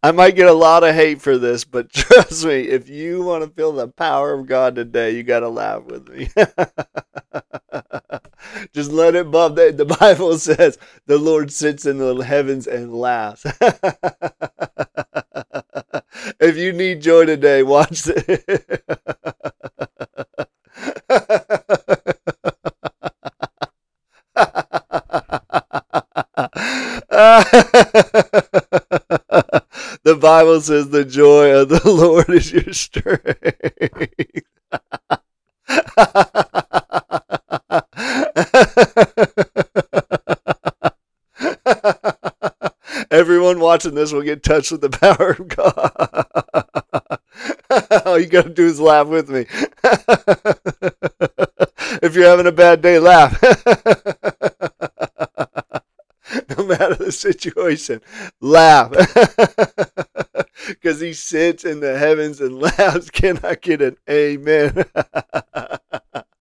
I might get a lot of hate for this, but trust me, if you want to feel the power of God today, you got to laugh with me. Just let it bump. The Bible says the Lord sits in the heavens and laughs. If you need joy today, watch it. The Bible says the joy of the Lord is your strength. Everyone watching this will get touched with the power of God. All you got to do is laugh with me. If you're having a bad day, laugh. No matter the situation, laugh. Because he sits in the heavens and laughs. Can I get an amen?